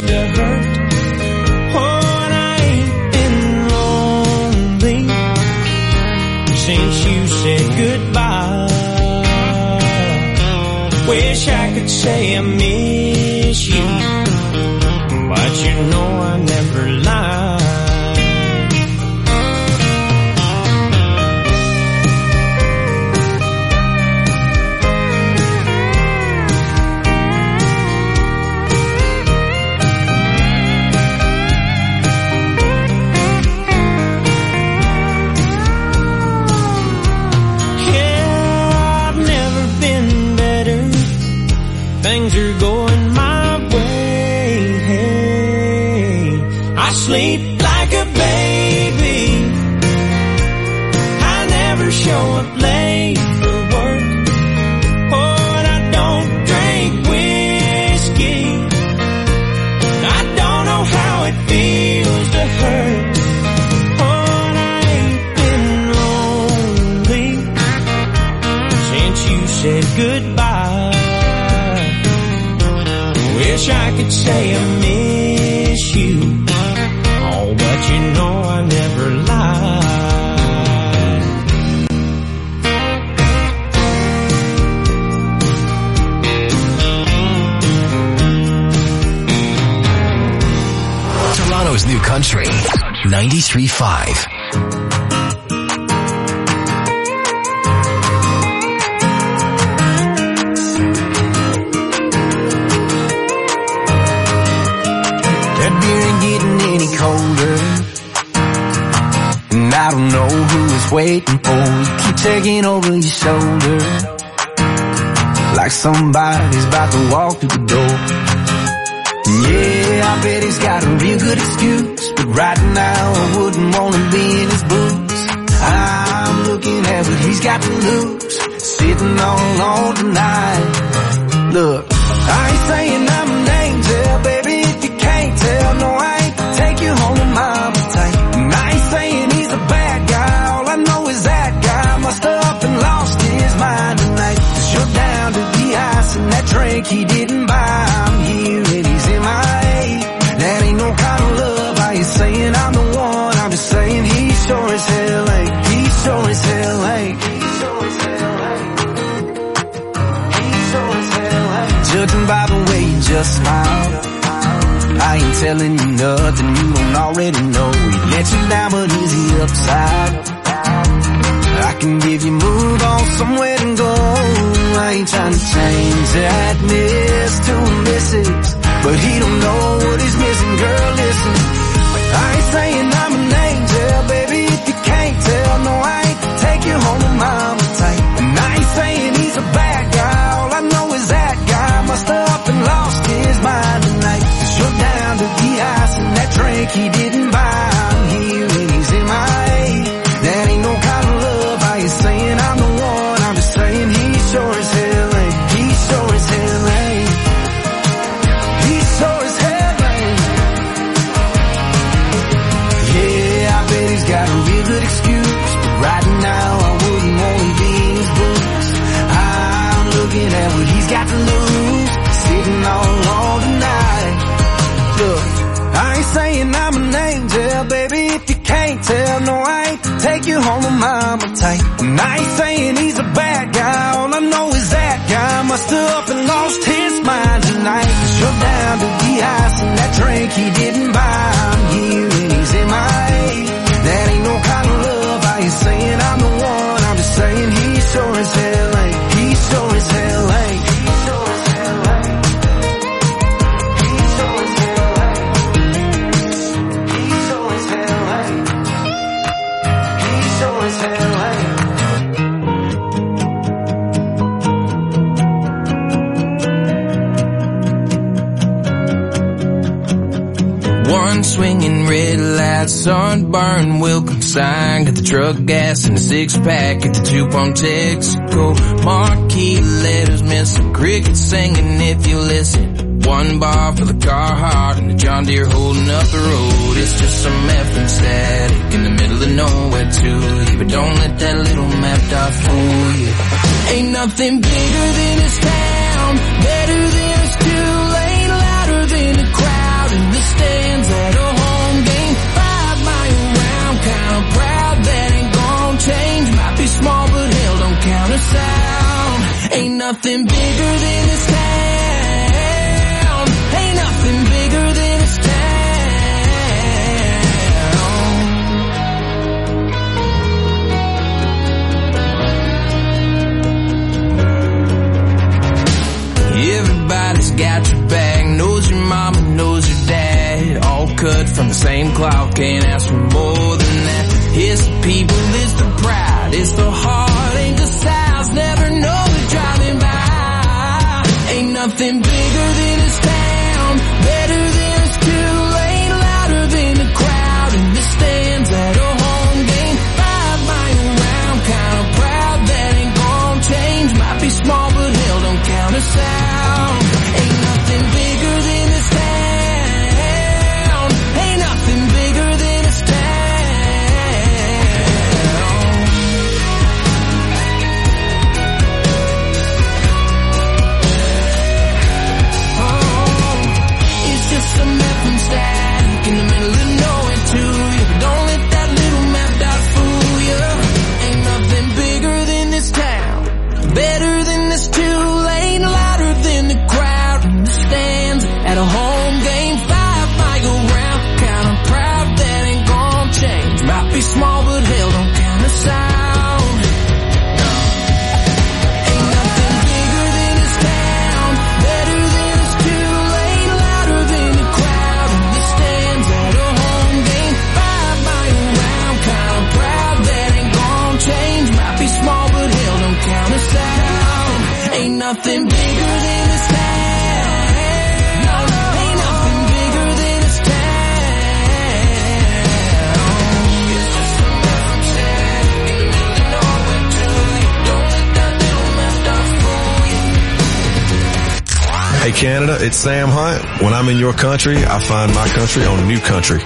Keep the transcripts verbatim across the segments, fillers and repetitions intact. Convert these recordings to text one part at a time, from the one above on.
to hurt. Oh, and I ain't been lonely since you said goodbye. Wish I could say I miss you, but you know I never lie. Sleep like a baby. I never show up late for work. Oh, and I don't drink whiskey. I don't know how it feels to hurt. Oh, and I ain't been lonely since you said goodbye. Wish I could say I miss you, but you know I never lie. Toronto's new country, ninety-three point five. Colder, and I don't know who is waiting for you. Keep taking over your shoulder like somebody's about to walk through the door. Yeah, I bet he's got a real good excuse, but right now I wouldn't want to be in his boots. I'm looking at what he's got to lose, sitting all alone tonight. Look, I ain't saying I'm an angel, baby, if you can't tell. No, I ain't take you home to mama tight. And I ain't saying he's a bad guy, all I know is that guy must have up and lost his mind tonight. Cause you're down to the ice and that drink he didn't buy. I'm here and he's in my A. That ain't no kind of love. I ain't saying I'm the one, I'm just saying he sure as hell ain't. He sure as hell ain't. He sure as hell ain't. He sure as hell ain't. Judging by the way you just smiled, I ain't telling you nothing you don't already know. He let you down, but is he upside? I can give you move on somewhere to go. I ain't trying to change that miss to a missus, but he don't know what he's missing, girl, listen. I ain't saying I'm an angel, baby, if you can't tell. No, I ain't take you home to mama tight. And I ain't saying he's a bad guy, all I know is that guy must have up and lost his mind tonight. Cause you're down to the ice and that drink he didn't buy. I'm here and he's in my A. That ain't no kind of love. I ain't saying I'm the one, I'm just saying he sure as hell ain't. He sure as hell ain't. He sure as hell ain't. Yeah, I bet he's got a real good excuse, but right now I wouldn't want to be in his boots. I'm looking at what he's got to lose, sitting all alone tonight. Look, I ain't saying I'm an angel, baby, if you can't tell. No, I ain't take you home to mama tight. And I ain't saying he's a bad guy, all I know is that guy must have up and lost his mind tonight. Cause you're down to the ice and that drink he didn't buy. I'm here and he's in my A. That ain't no kind of love. I ain't saying I'm the one, I'm just saying he sure as hell ain't. He sure as hell ain't. He sure as hell ain't. He sure as hell ain't. He sure as hell ain't. He sure as hell ain't. One swinging red light, sunburn will consign. Got the truck gas and a six pack at the two pump Texaco. Marquee letters, missing crickets singing if you listen. One bar for the Carhartt and the John Deere holding up the road. It's just some effing static in the middle of nowhere to you. But don't let that little map dot fool you. Ain't nothing bigger than this town, better than a Kool-Aid, louder than a crowd. And from the same cloth, can't ask for more than that. It's the people, it's the pride, it's the heart, ain't the size, never know it driving by. Ain't nothing bigger than this town, better than this Kool-Aid, louder than the crowd in the stands at a home game. Five mile around, kinda proud that ain't gonna change. Might be small but hell don't count us out. Ain't nothing bigger than this town, ain't nothing bigger than this town. Some map from static in the middle of nowhere to you, but don't let that little map dot fool you. Ain't nothing bigger than this town, better than this Kool-Aid, louder than the crowd in the stands at a home game. Five mile round, kinda proud that ain't gonna change. Might be small but hell don't count us out. Ain't nothing bigger than this town. No, ain't nothing bigger than this town. It's just a map from static in the middle of nowhere to you. Don't let that little map dot fool you. Hey Canada, it's Sam Hunt. When I'm in your country, I find my country on New Country.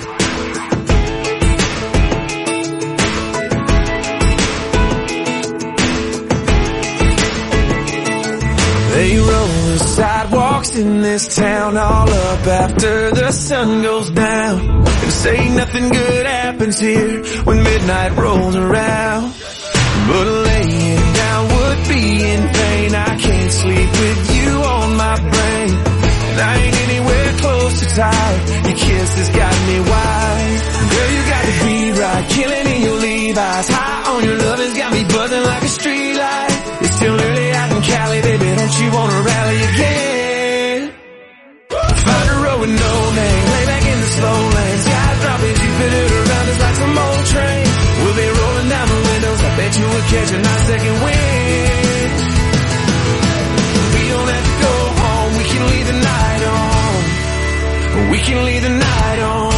They roll the sidewalks in this town all up after the sun goes down, and say nothing good happens here when midnight rolls around. But laying down would be in vain. I can't sleep with you on my brain, and I ain't anywhere close to tired. Your kiss has got me wild. Girl, you got the beat right, killing in your Levi's. High on your love has got me buzzing like a street light. It's still early out in Cali, baby, don't you wanna rally again? Find a road with no name, lay back in the slow lane. Sky dropping, Jupiter around us like some old train. We'll be rolling down the windows, I bet you will catch a nice second wind. We don't have to go home, we can leave the night on. We can leave the night on.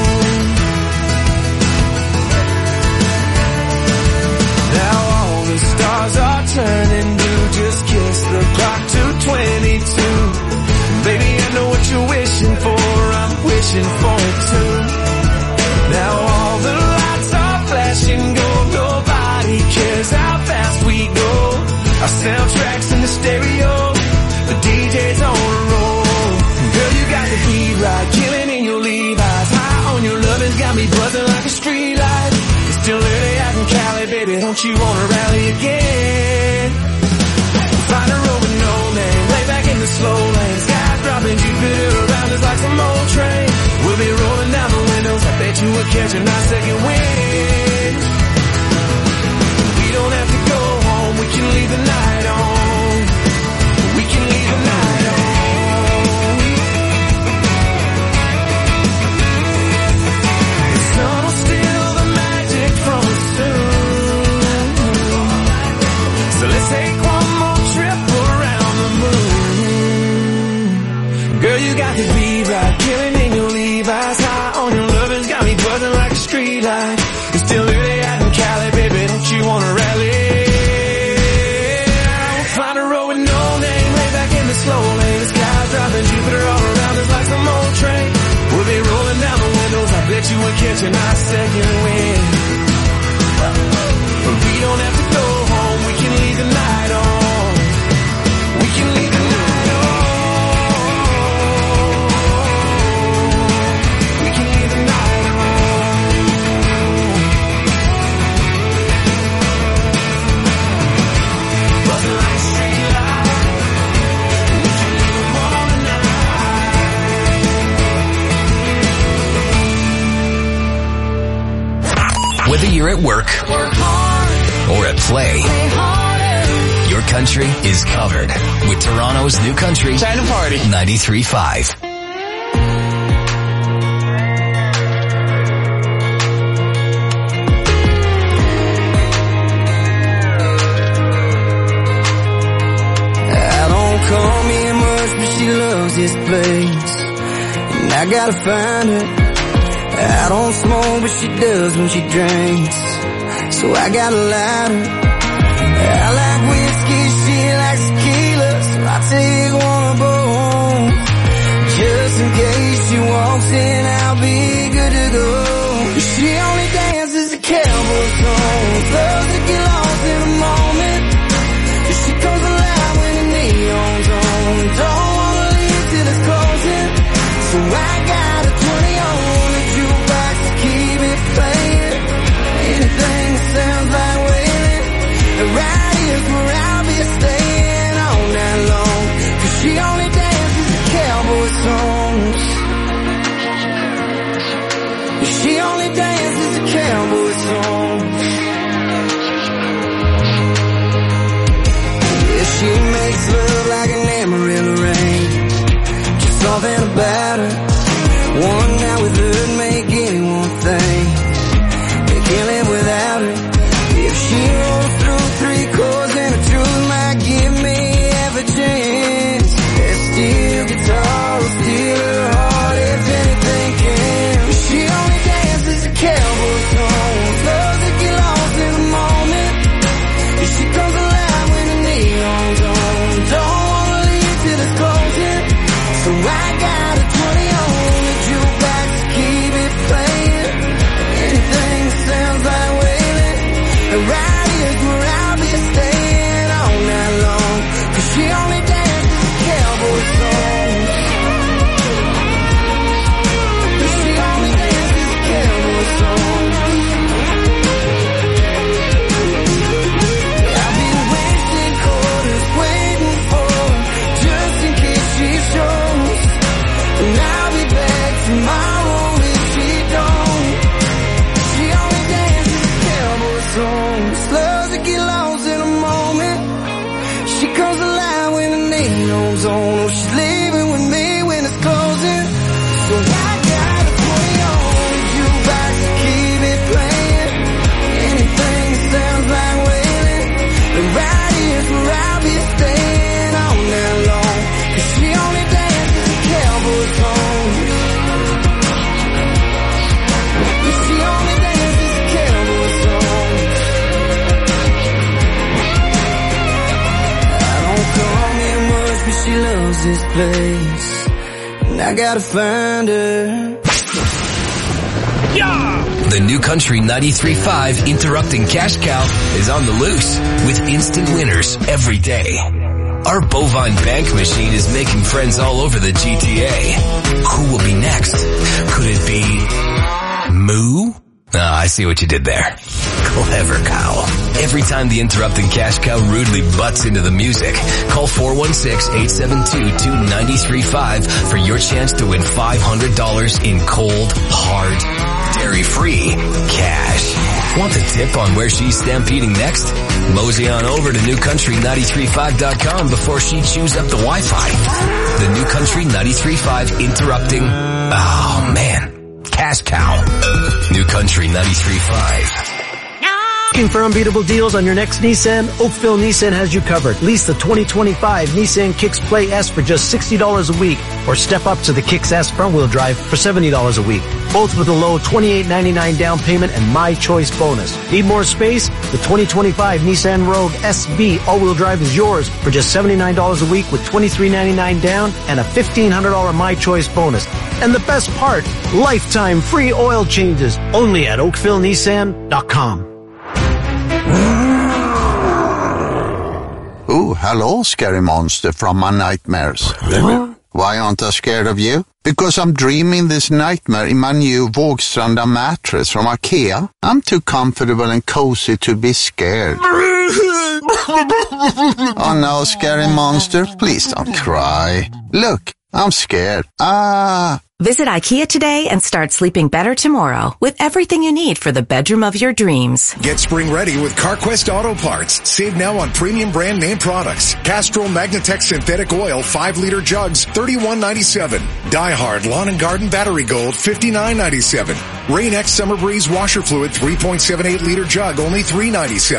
Now all the stars are turning blue, just kiss the clock to twenty-two. Baby, I know what you're wishing for, I'm wishing for it too. Now all the lights are flashing gold, nobody cares how fast we go. Our soundtrack's in the stereo, the D J's on a roll. Girl, you got the beat right, killing in your Levi's. High on your love has got me buzzing like a street light. It's still early out in Cali, baby, don't you wanna rally again? Find a road with no name, lay back in the slow lane. Sky dropping, Jupiter around us like some old train. We'll be rolling down the windows, I bet you will catch a nice second wind. We don't have to go home, we can leave the night on. We can leave the night on. The sun will steal the magic from us soon. So let's take one more trip around the moon. Girl, you got the beat right, killing in your Levi's. High on your love has got me buzzing like a street light. It's still early out in Cali, baby, don't you wanna rally? We'll find a road with no name, lay back in the slow lane. The sky's dropping, Jupiter all around us like some old train. We'll be rolling down the windows, I bet you will catch a nice second wind. But we don't have to go home, we can leave the night on. We can leave the night on. We can leave the night on. Buzzing like a street light. We can leave them all tonight. Whether you're at work, Work hard, or at play, play harder. your country is covered with Toronto's New Country Time to party. ninety-three point five. this place, and I gotta find her. I don't smoke, but she does when she drinks, so I got a lighter. I like whiskey, she likes tequila, so I take one of both. Just in case she walks in, I'll be good to go. She only dances a cowboy song, loves to get lost in a moment. She comes alive when the neon's on, don't wanna leave till it's closing. So I got a twenty on the jukebox to keep it playing. Anything that sounds like wailing, right here's where I'll be staying all night long. Cause she only dances the cowboy songs. She only dances the cowboy songs. Yeah, she makes love like an Amarillo rain. Just something about her. One night with her make anyone think they can't live without her. If she rolls through three chords, then the truth might give me every chance. That steel guitar will steal her heart if anything can. She only dances a cowboy song, loves to get lost in the moment. She comes alive when the neon's on, don't wanna leave till it's closing. So I got a twenty on the jukebox to keep it playing. Anything that sounds like wailing, right here's where I'll be staying all night long. Cause she only dances a cowboy song. She only dances a cowboy song. I've been wasting quarters waiting for her, just in case she shows. And I'll be back tomorrow if she don't. She only dances cowboy songs, loves to get lost in a moment. She comes alive when the neon's on. Oh, she's leaving with me when it's closing. So I got a twenty on the jukebox to keep it playing. Anything that sounds like wailing, and right here's where I'll be staying all night long. Cause she only dances a cowboy song. She only dances a cowboy song. I don't come here much, but she loves this place, and I gotta find her. The New Country ninety-three point five Interrupting Cash Cow is on the loose with instant winners every day. Our bovine bank machine is making friends all over the G T A. Who will be next? Could it be Moo? Ah, I see what you did there. Clever cow. Every time the Interrupting Cash Cow rudely butts into the music, call four one six, eight seven two, two nine three five for your chance to win five hundred dollars in cold, hard, dairy-free cash. Want a tip on where she's stampeding next? Mosey on over to new country nine three five dot com before she chews up the Wi-Fi. The New Country ninety-three point five Interrupting... Oh, man. Cash Cow. New Country ninety-three point five. Looking for unbeatable deals on your next Nissan? Oakville Nissan has you covered. Lease the twenty twenty-five Nissan Kicks Play S for just sixty dollars a week, or step up to the Kicks S front-wheel drive for seventy dollars a week. Both with a low twenty-eight ninety-nine down payment and My Choice bonus. Need more space? The twenty twenty-five Nissan Rogue S V all-wheel drive is yours for just seventy-nine dollars a week with twenty-three ninety-nine down and a fifteen hundred dollars My Choice bonus. And the best part, lifetime free oil changes only at oakville nissan dot com. Oh, hello, scary monster from my nightmares. Why aren't I scared of you? Because I'm dreaming this nightmare in my new Vågstranda mattress from IKEA. I'm too comfortable and cozy to be scared. Oh no, scary monster, please don't cry. Look, I'm scared. Ah. Visit IKEA today and start sleeping better tomorrow with everything you need for the bedroom of your dreams. Get spring ready with CarQuest Auto Parts. Save now on premium brand name products. Castrol Magnatech Synthetic Oil five liter jugs, thirty-one ninety-seven. DieHard Lawn and Garden Battery Gold, fifty-nine ninety-seven. Rain-X Summer Breeze Washer Fluid three point seven eight liter jug, only three ninety-seven.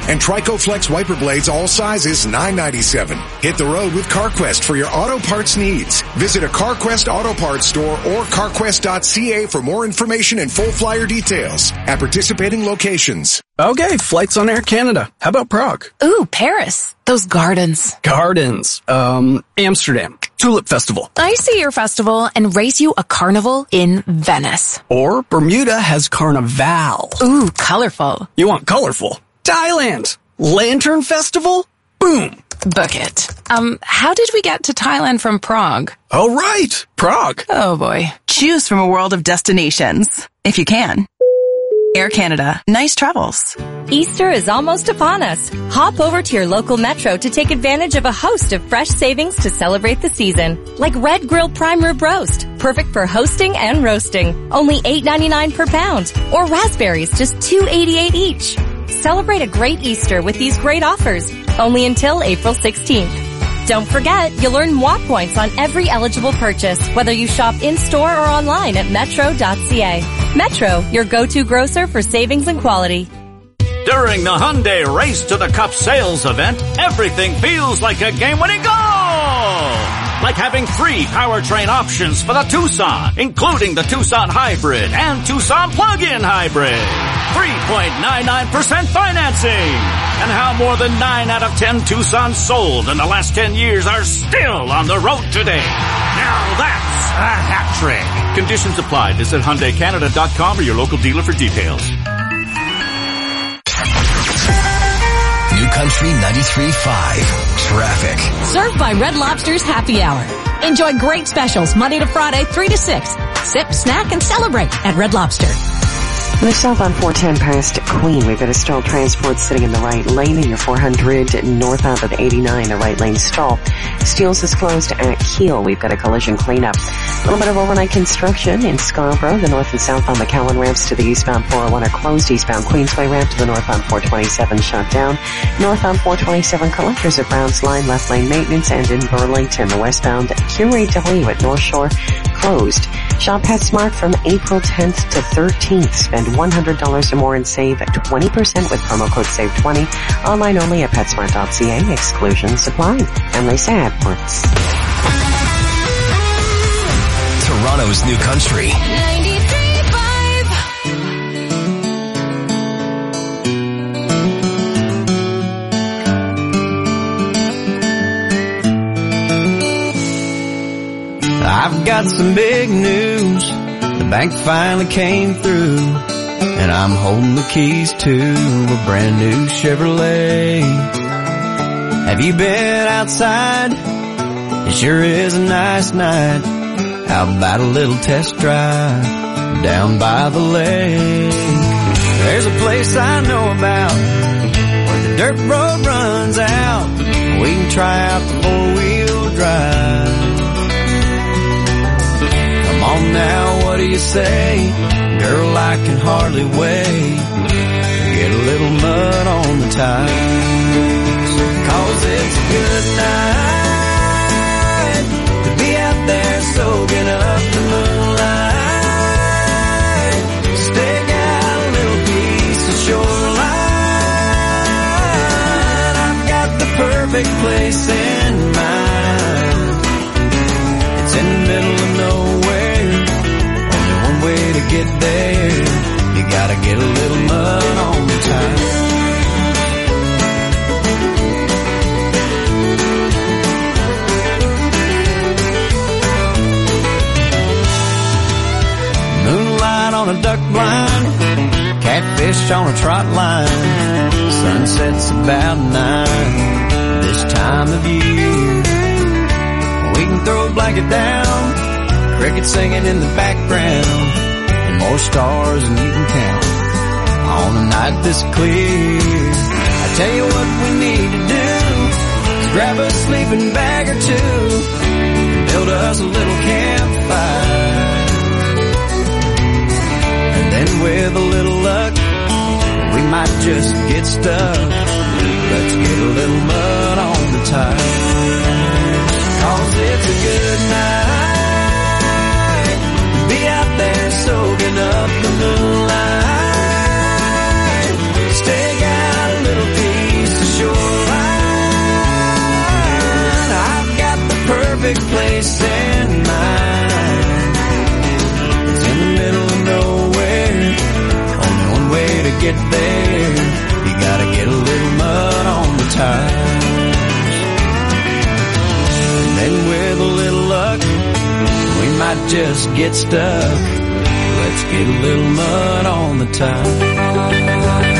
And Tricoflex wiper blades all sizes nine ninety-seven. Hit the road with CarQuest for your auto parts needs. Visit a CarQuest Auto Parts store or carquest dot c a for more information and full flyer details at participating locations. Okay, flights on Air Canada. How about Prague? Ooh, Paris. Those gardens. Gardens. Um, Amsterdam. Tulip Festival. I see your festival and race you a carnival in Venice. Or Bermuda has Carnival. Ooh, colorful. You want colorful? Thailand. Lantern Festival? Boom. Book it. Um, how did we get to Thailand from Prague? Oh, right. Prague. Oh, boy. Choose from a world of destinations, if you can. Air Canada. Nice travels. Easter is almost upon us. Hop over to your local Metro to take advantage of a host of fresh savings to celebrate the season. Like Red Grilled Prime Rib Roast, perfect for hosting and roasting. Only eight ninety-nine per pound. Or raspberries, just two eighty-eight each. Celebrate a great Easter with these great offers. Only until April sixteenth. Don't forget, you'll earn M W A points on every eligible purchase, whether you shop in-store or online at metro dot c a. Metro, your go-to grocer for savings and quality. During the Hyundai Race to the Cup sales event, everything feels like a game-winning goal! Like having three powertrain options for the Tucson, including the Tucson Hybrid and Tucson Plug-in Hybrid. three point nine nine percent financing. And how more than nine out of ten Tucsons sold in the last ten years are still on the road today. Now that's a hat trick. Conditions apply. Visit Hyundai Canada dot com or your local dealer for details. New Country ninety-three point five. Traffic. Served by Red Lobster's Happy Hour. Enjoy great specials Monday to Friday, three to six. Sip, snack, and celebrate at Red Lobster. We're south on four ten past Queen. We've got a stalled transport sitting in the right lane, and your four hundred northbound at eighty-nine, a right lane stall. Steeles is closed at Kiel. We've got a collision cleanup. A little bit of overnight construction in Scarborough. The north and southbound McAllen ramps to the eastbound four oh one are closed. Eastbound Queensway ramp to the northbound four twenty-seven shut down. Northbound four twenty-seven collectors at Browns Line, left lane maintenance, and in Burlington, the westbound Q A W at North Shore closed. Shop PetSmart from April tenth to thirteenth. Spend one hundred dollars or more and save twenty percent with promo code save twenty. Online only at PetSmart dot c a. Exclusions apply. I'm Lisa Edwards. Toronto's New Country. ninety-three point five. I've got some big news. The bank finally came through, and I'm holding the keys to a brand new Chevrolet. Have you been outside? It sure is a nice night. How about a little test drive down by the lake? There's a place I know about where the dirt road runs out. We can try out the four-wheel drive. Come on now, what do you say? Girl, I can hardly wait to get a little mud on the tires. Cause it's a good night to be out there soaking up the moonlight. Stick out a little piece of shoreline. I've got the perfect place in mind. It's in the middle of nowhere. Only one way to get there. You gotta get a little mud on the tires. Moonlight on a duck blind, catfish on a trot line. Sunset's about nine this time of year. We can throw a blanket down, crickets singing in the background, and more stars than you can count on a night this clear. I tell you what we need to do is grab a sleeping bag or two and build us a little campfire. And then with a little luck, we might just get stuck. Let's get a little mud on the tires. Cause it's a good night to be out there soaking up the moonlight. Stick out a little piece perfect place in mind. It's in the middle of nowhere. Only one way to get there. You gotta get a little mud on the tires. And then with a little luck, we might just get stuck. Let's get a little mud on the tires.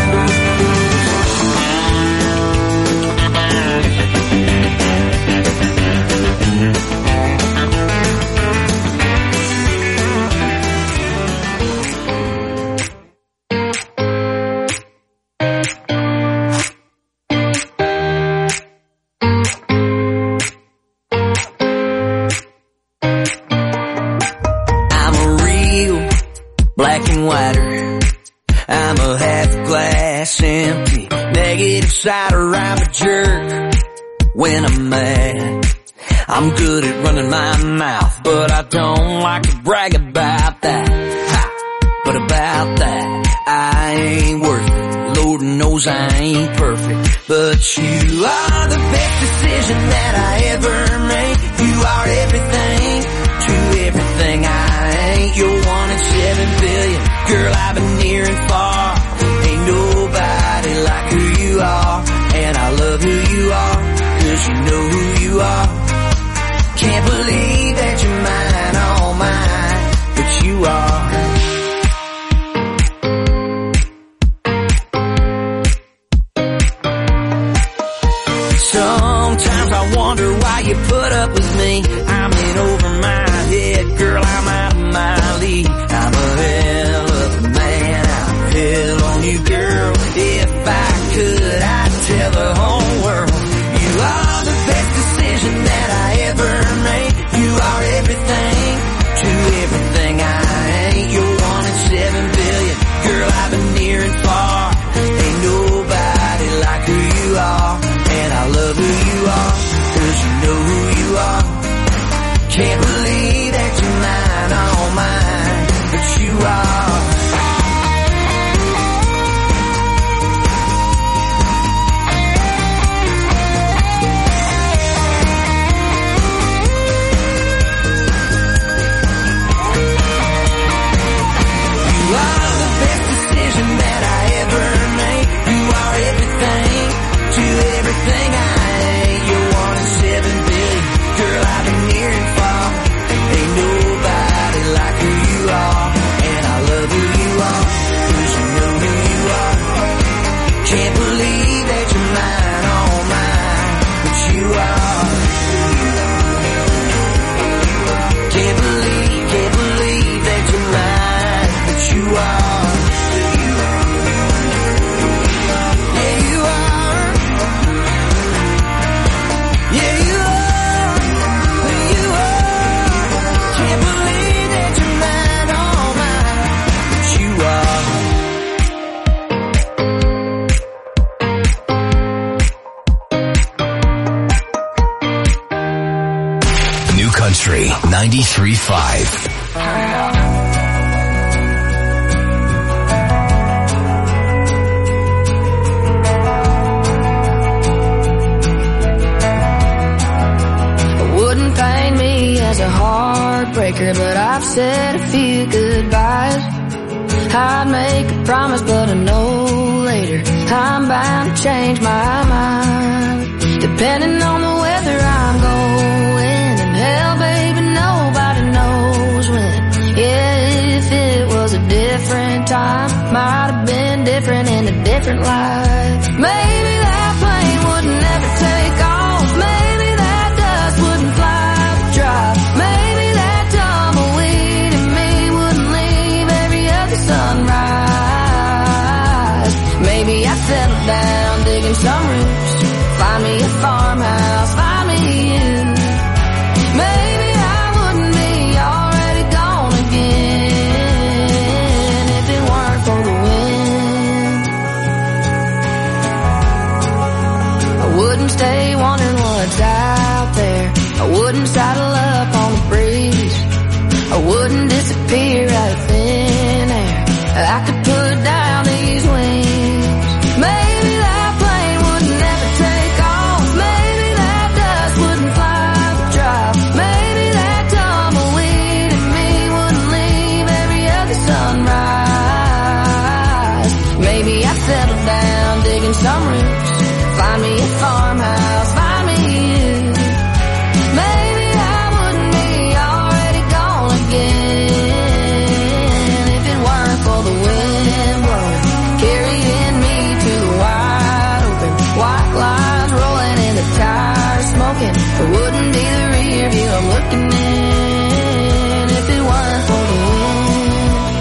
Cider, I'm a jerk when I'm mad. I'm good at running my mouth, but I don't like to brag about that. Ha! But about that, I ain't worth it. Lord knows I ain't perfect, but you are the best decision that I ever made. You are everything to everything I ain't. You're one in seven billion, girl, I've been near and far. Ain't nobody like who you are, and I love who you are, cause you know who you are. Can't believe that you're mine, all mine, but you are. Sometimes I wonder why you put up with me. I'm in over my head, girl, I'm out of my league. I'm a hell of a man, I'm hell on you, girl. If I could, I'd tell the whole world you are the best decision that I ever made. You are everything to everything I ain't. You're one in seven billion, girl, I've been near and far. Ain't nobody like who you are, and I love who you are, cause you know who you are. Can't believe that you're mine, all mine, but you are. Everything I ain't, you're one in seven billion, girl, I've been near and far. Ain't nobody like who you are, and I love who you are, cause you know who you are. Can't believe that you're mine, all mine, but you are. Can't believe, can't believe that you're mine, but you are. Country ninety-three point five. Wouldn't paint me as a heartbreaker, but I've said a few goodbyes. I'd make a promise, but I know later I'm bound to change my mind. Depending on the weather I'm going, and hell, baby, nobody knows when. Yeah, if it was a different time, might have been different in a different life. Maybe that plane would never take off. Maybe that dust wouldn't fly the drive. Maybe that tumbleweed in me wouldn't leave every other sunrise. Maybe I'd settle down, digging some roots, find me a farmhouse, find me you. Maybe I wouldn't be already gone again if it weren't for the wind. some roots. Find me a farmhouse, find me you. Maybe I wouldn't be already gone again if it weren't for the wind blowing, carrying me to the wide open. White lines rolling in the tires, smoking. It wouldn't be the rear view I'm looking in if it weren't for the wind.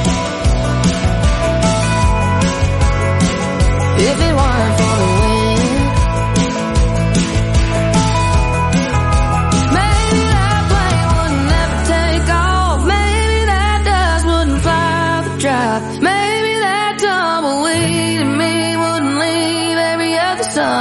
If it weren't for the wind. Maybe that plane wouldn't ever take off. Maybe that dust wouldn't fly the drive. Maybe that tumbleweed in me wouldn't leave every other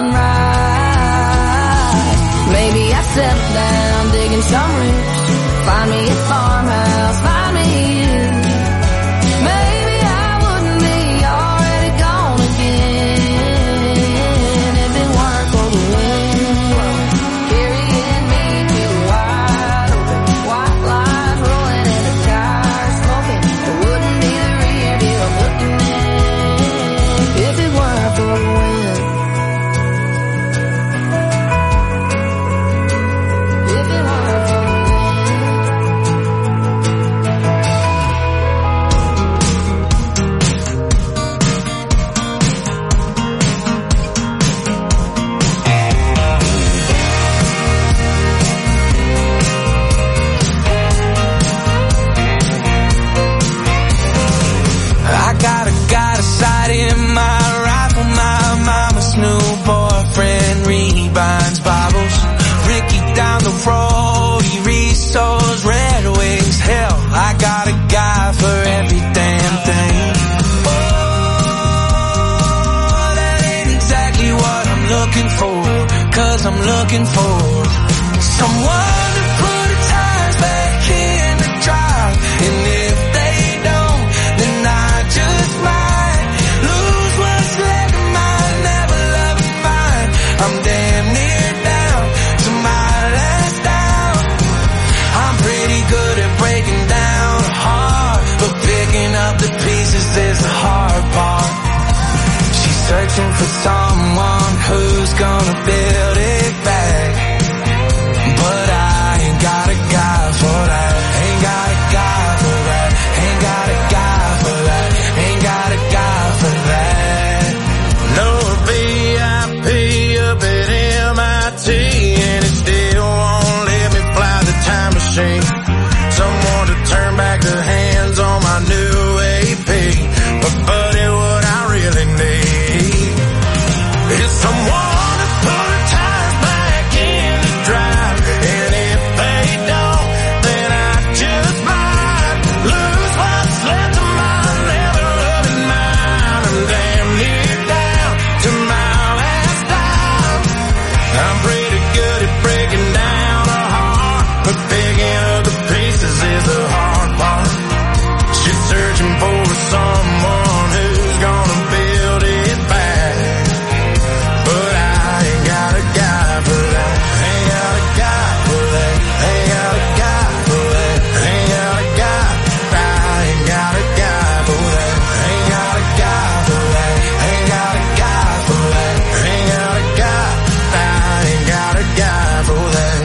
sunrise. Maybe I settle down digging some roots. Find me a farmhouse, find me you. Maybe I wouldn't be already gone again if it weren't for the wind blowing, carrying me to the wide open. White lines rolling in the tires, smoking. It wouldn't be the rear view I'm looking in if it weren't for the wind. If it weren't for the wind. I got a, got a sight in my rifle, my mama's new boyfriend rebinds Bibles. Ricky down the road, he restores Red Wings. Hell, I got a guy for every damn thing. Oh, that ain't exactly what I'm looking for, 'cause I'm looking for someone to put the tires back in the drive. And if they don't, then I just might lose what's left of mine, never love of mine. I'm damn near down to my last down. I'm pretty good at breaking down a heart, but picking up the pieces is the hard part. She's searching for someone who's gonna build it back, but I ain't got a guy for that. Ain't got a guy for that. Ain't got a guy for that. Ain't got a guy for that. No V I P up at M I T, and it still won't let me fly the time machine. Someone to turn back the hands on my new A P. But buddy, what I really need is someone to put the tires back in the drive. And if they don't, then I just might lose what's left of my never loving mine. I'm damn near down to my last dime. I'm pretty good at breaking down a heart, but picking up the pieces is the hard part. She's searching for someone who's gonna build it back, but I ain't got a guy for that. Ain't got a guy for that. Ain't got a guy for that. Ain't got a guy. I ain't got a guy for that. Ain't got a guy for that. Ain't got a guy for that. Ain't got a guy. I ain't got a guy for that.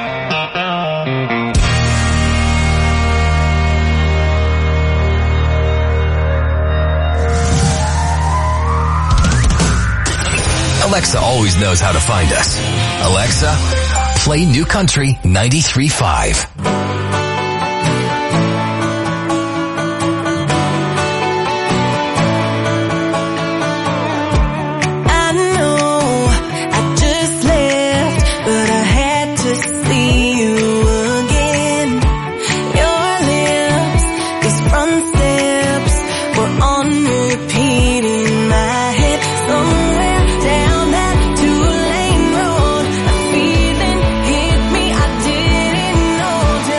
Alexa always knows how to find us. Alexa, play New Country ninety-three point five. I know I just left, but I had to see you again. Your lips, these front steps were on repeat in my head. Somewhere down that two-lane road, a feeling hit me I didn't know.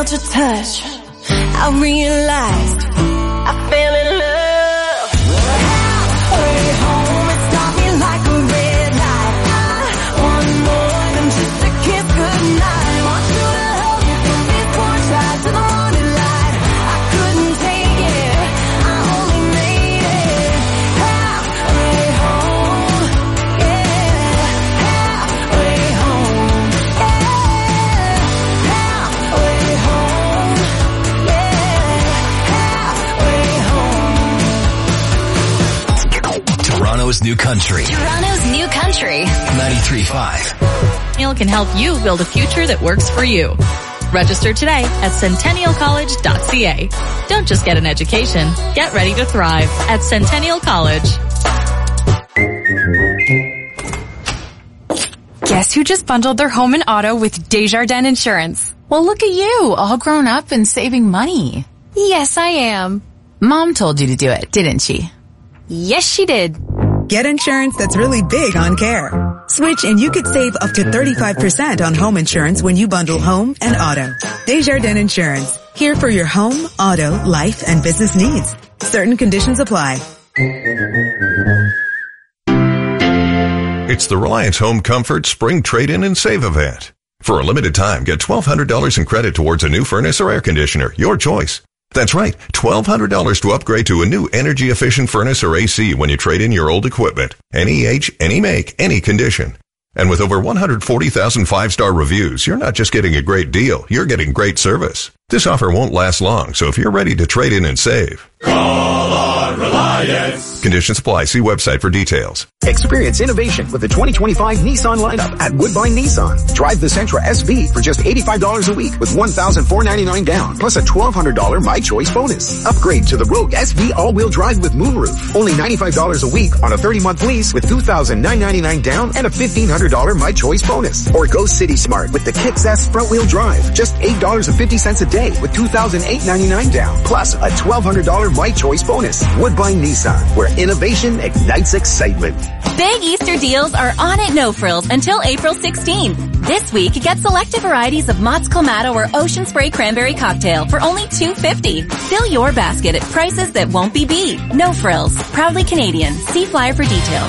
felt your touch, I realized I fell in love. Halfway home, it stopped me like a red light. I want more than just a kiss goodnight. Want you to hold me from this porch side to the morning light. I couldn't take it, I only made it halfway home. Yeah, halfway home. Yeah, halfway home. Toronto's New Country. Toronto's New Country. ninety-three point five. Centennial can help you build a future that works for you. Register today at centennial college dot c a. Don't just get an education, get ready to thrive at Centennial College. Guess who just bundled their home and auto with Desjardins Insurance? Well, look at you, all grown up and saving money. Yes, I am. Mom told you to do it, didn't she? Yes, she did. Get insurance that's really big on care. Switch and you could save up to thirty-five percent on home insurance when you bundle home and auto. Desjardins Insurance. Here for your home, auto, life, and business needs. Certain conditions apply. It's the Reliance Home Comfort Spring Trade-In and Save event. For a limited time, get twelve hundred dollars in credit towards a new furnace or air conditioner, your choice. That's right, twelve hundred dollars to upgrade to a new energy-efficient furnace or A C when you trade in your old equipment. Any age, any make, any condition. And with over one hundred forty thousand five-star reviews, you're not just getting a great deal, you're getting great service. This offer won't last long, so if you're ready to trade in and save, call on Reliance. Conditions apply. See website for details. Experience innovation with the twenty twenty-five Nissan lineup at Woodbine Nissan. Drive the Sentra S V for just eighty-five dollars a week with one thousand four hundred ninety-nine dollars down, plus a twelve hundred dollars My Choice bonus. Upgrade to the Rogue S V all-wheel drive with moonroof. Only ninety-five dollars a week on a thirty-month lease with two thousand nine hundred ninety-nine dollars down and a fifteen hundred dollars My Choice bonus. Or go City Smart with the Kicks S front-wheel drive. Just eight dollars and fifty cents a day with two thousand eight hundred ninety-nine dollars down, plus a twelve hundred dollars My Choice bonus. Woodbine Nissan, where innovation ignites excitement. Big Easter deals are on at No Frills until April sixteenth. This week, get selected varieties of Mott's Clamato or Ocean Spray Cranberry Cocktail for only two dollars and fifty cents. Fill your basket at prices that won't be beat. No Frills. Proudly Canadian. See flyer for details.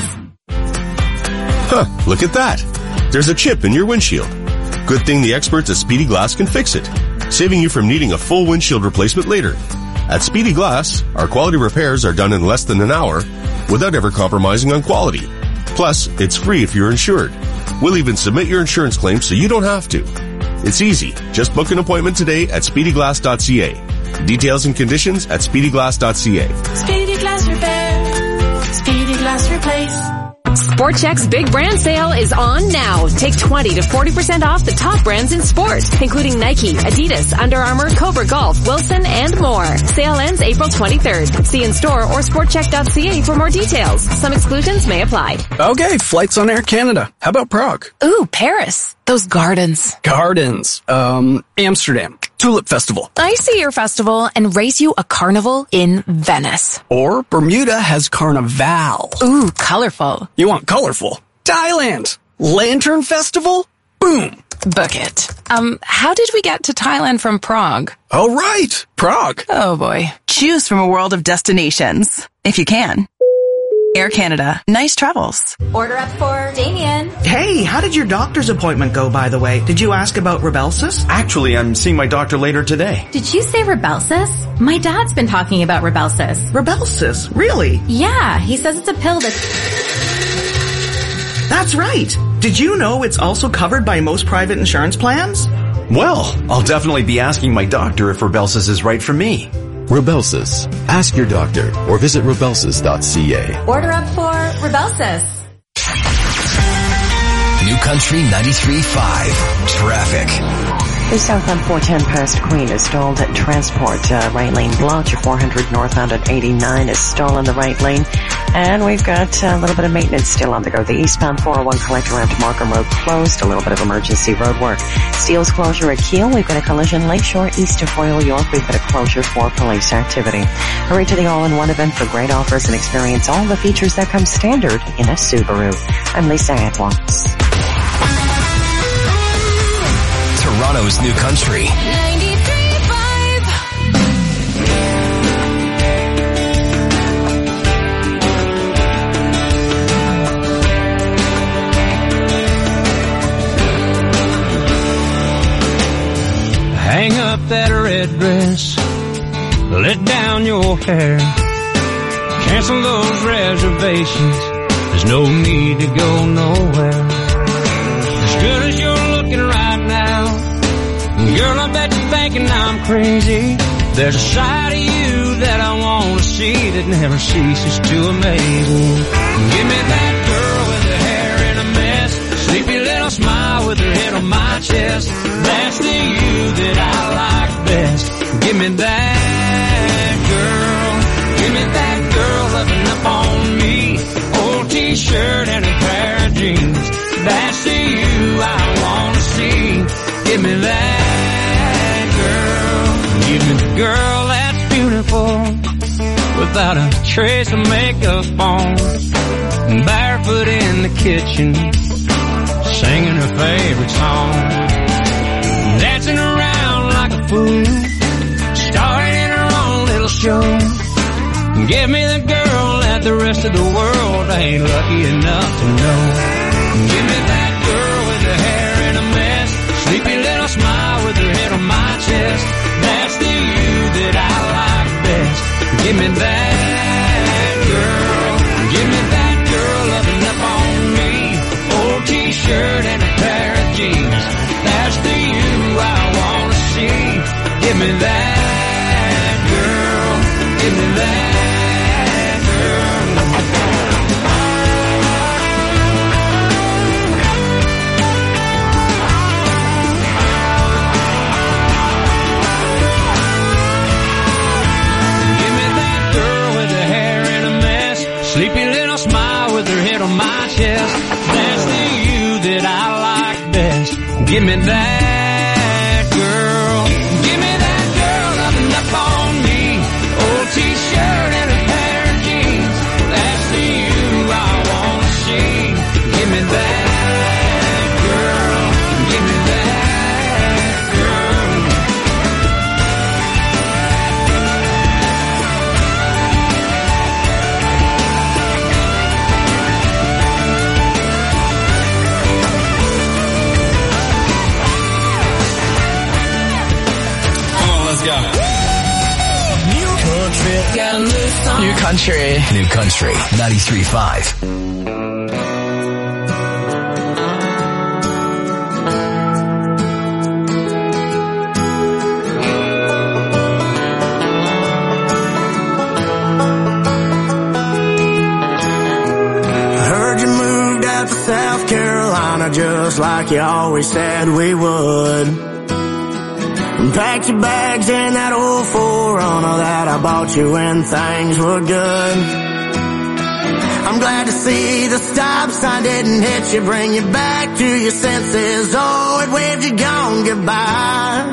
Huh, look at that. There's a chip in your windshield. Good thing the experts at Speedy Glass can fix it, saving you from needing a full windshield replacement later. At Speedy Glass, our quality repairs are done in less than an hour without ever compromising on quality. Plus, it's free if you're insured. We'll even submit your insurance claim so you don't have to. It's easy. Just book an appointment today at speedy glass dot c a. Details and conditions at speedy glass dot c a. Speedy Glass Repair. Speedy Glass Replace. Sport Chek's big brand sale is on now. Take twenty to forty percent off the top brands in sports, including Nike, Adidas, Under Armour, Cobra Golf, Wilson, and more. Sale ends April twenty-third. See in store or sport chek dot c a for more details. Some exclusions may apply. Okay, flights on Air Canada. How about Prague? Ooh, Paris. Those gardens. Gardens. Um, Amsterdam. Tulip Festival. I see your festival and race you a carnival in Venice. Or Bermuda has Carnival. Ooh, colorful. You want colorful? Thailand. Lantern Festival? Boom. Book it. Um, how did we get to Thailand from Prague? Oh, right. Prague. Oh, boy. Choose from a world of destinations, if you can. Air Canada. Nice travels. Order up for Damien. Hey, how did your doctor's appointment go, by the way? Did you ask about Rybelsus? Actually, I'm seeing my doctor later today. Did you say Rybelsus? My dad's been talking about Rybelsus. Rybelsus? Really? Yeah, he says it's a pill that's... That's right. Did you know it's also covered by most private insurance plans? Well, I'll definitely be asking my doctor if Rybelsus is right for me. Rybelsus. Ask your doctor or visit rybelsus dot c a. Order up for Rybelsus. New Country ninety-three point five. Traffic. The southbound four ten past Queen is stalled at Transport. Uh, right lane blocked. Your four hundred northbound at eighty-nine is stalled on the right lane. And we've got a little bit of maintenance still on the go. The eastbound four oh one collector ramp to Markham Road closed. A little bit of emergency road work. Steele's closure at Kiel. We've got a collision Lakeshore east of Royal York. We've got a closure for police activity. Hurry to the all-in-one event for great offers and experience all the features that come standard in a Subaru. I'm Lisa Edwards. Toronto's New Country. ninety-three Hang up that red dress, let down your hair, cancel those reservations, there's no need to go nowhere. As good as you're looking right now, girl, I bet you're thinking I'm crazy. There's a side of you that I want to see that never ceases to amaze me. Give me that girl with her hair in a mess, sleepy little smile with her head on my chest. That's the you that I like best. Give me that girl. Give me that girl loving up on me. Old t-shirt and a pair of jeans. That's the you I want to see. Give me that girl. Give me the girl that's beautiful, without a trace of makeup on, barefoot in the kitchen, singing her favorite song, dancing around like a fool, starring in her own little show. Give me the girl that the rest of the world ain't lucky enough to know. Give me that girl with her hair in a mess, sleepy little smile with her head on my chest. That's the you that I like best. Give me that girl. Give me that girl loving up on me. Old t-shirt and a pair of jeans. That's the you I want to see. Give me that girl. Give me that sleepy little smile with her head on my chest. That's the you that I like best. Give me that girl. Give me that girl loving up on me. Old t-shirt and a pair of jeans. That's the you I want to see. Give me that girl. Give me that girl. New country. New country. ninety-three point five. South Carolina just like you always said we would. And packed your bags in that old four runner that I bought you when things were good. I'm glad to see the stop sign didn't hit you, bring you back to your senses. Oh, it waved you gone goodbye.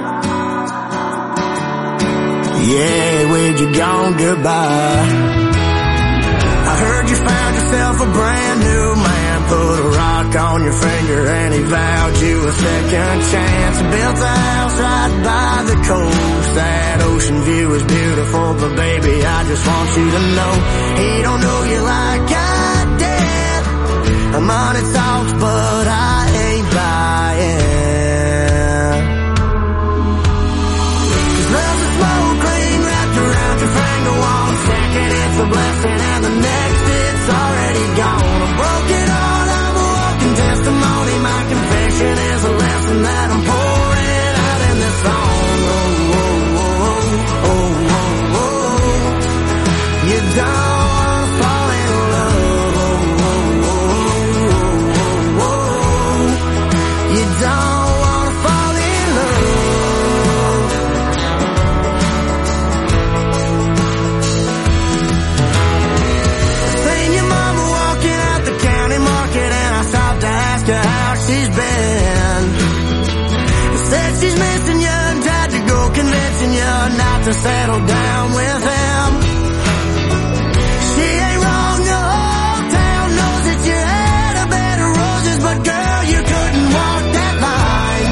Yeah, it waved you gone goodbye. I heard you found yourself a brand new man. Put a rock on your finger and he vowed you a second chance. Built a house right by the coast. That ocean view is beautiful, but baby, I just want you to know he don't know you like I did. Money talks, but I ain't buying. 'Cause love's a smoke ring wrapped around your finger. One second it's a blessing and the next it's already gone. A broken heart, testimony, my confession is a lesson that I'm pouring out in this song. Oh, oh, oh, oh, oh, oh. You don't wanna fall in love. Oh, oh, oh, oh, oh. You don't wanna fall in love. Seen your mama walking out the county market and I stopped to ask her how she's been. Said she's missing you and tried to go convincing you not to settle down with him. She ain't wrong, the whole town knows that you had a bed of roses, but girl, you couldn't walk that line.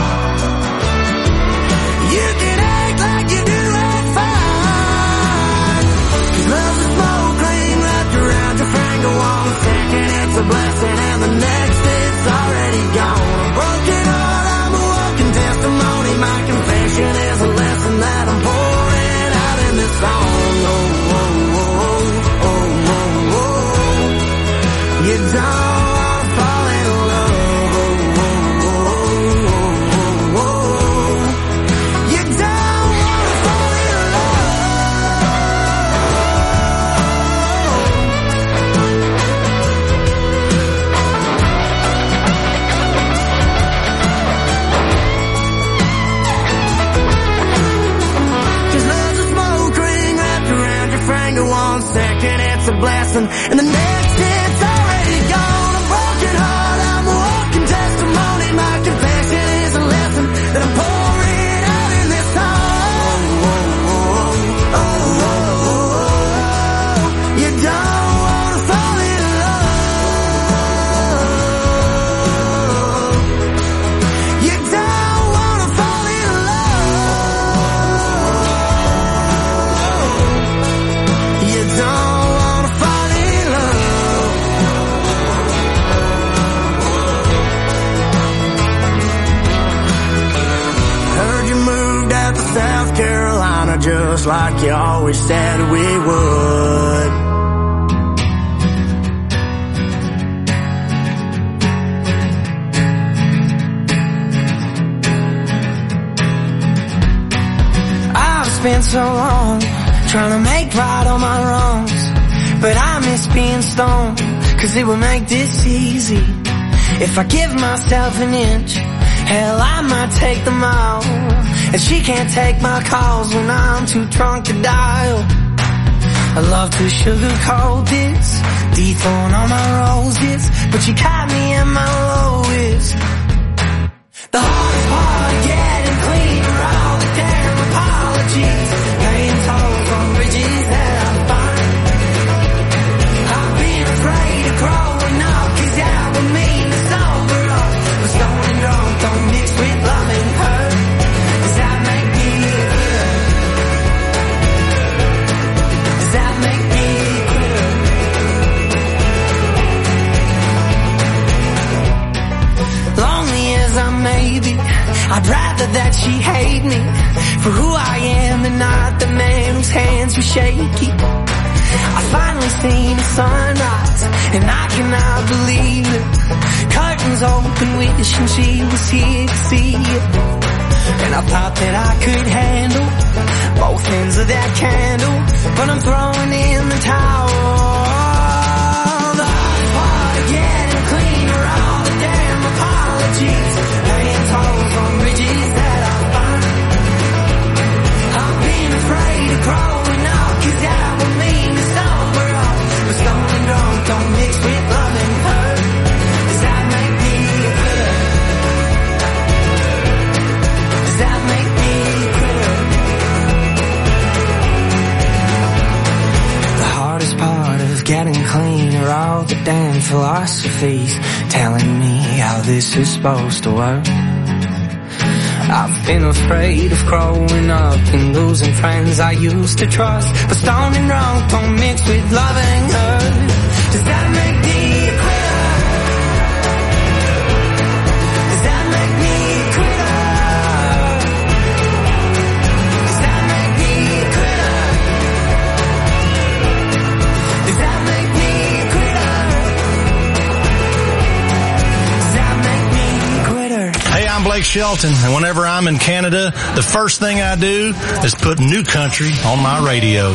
You can act like you do it fine. 'Cause love's a smoke ring wrapped around your finger. One second it's a blessing and the next it's already gone. A broken heart, I'm a walking testimony. My confession a blessing, and the next it's already gone. A broken heart, I'm a walking testimony. My confession is a lesson that I'm pouring out in this song. Oh, oh, oh, oh, oh, oh. You don't wanna fall in love. You don't wanna fall in love. You don't wanna fall in love. Heard you moved out to South Carolina just like you always said we would. I've spent so long trying to make right all my wrongs, but I miss being stoned, cause it would make this easy. If I give myself an inch, hell, I might take the mile. And she can't take my calls when I'm too drunk to dial. I love to sugarcoat this, dethrone all my roses, but you caught me at my lowest. The hardest part of getting clean are all the damn apologies, paying tolls on bridges that I find. I've been afraid of growing up, cause that would mean to sober up. But stoned and drunk don't mix with loving her. Does that make me a quitter? Does that make me a quitter? Lonely as I may be, I'd rather that she hate me for who I am and not the man whose hands were shaky. I finally seen the sunrise, and I cannot believe it. Curtains open, wishing she was here to see it. And I thought that I could handle both ends of that candle, but I'm throwing in the towel. The hardest part of getting clean are all the damn apologies, paying tolls on bridges that I find. I've been afraid of growing up, cause that would mean to sober up. But stoned and drunk don't mix with loving her. Does that make me a quitter? Does that make me a quitter? The hardest part of getting clean are all the damn philosophies telling me how this is supposed to work. I've been afraid of growing up and losing friends I used to trust, but stoned and drunk don't mix with loving her. Does that make me a quitter? Does that make me a quitter? Does that make me a quitter? Does that make me a quitter? Does that make me a quitter? Hey, I'm Blake Shelton, and whenever I'm in Canada, the first thing I do is put New Country on my radio.